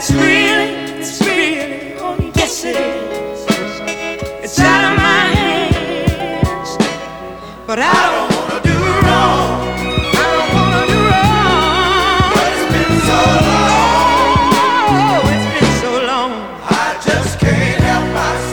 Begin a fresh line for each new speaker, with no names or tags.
it's really, oh yes it is. It's out of my hands, but I don't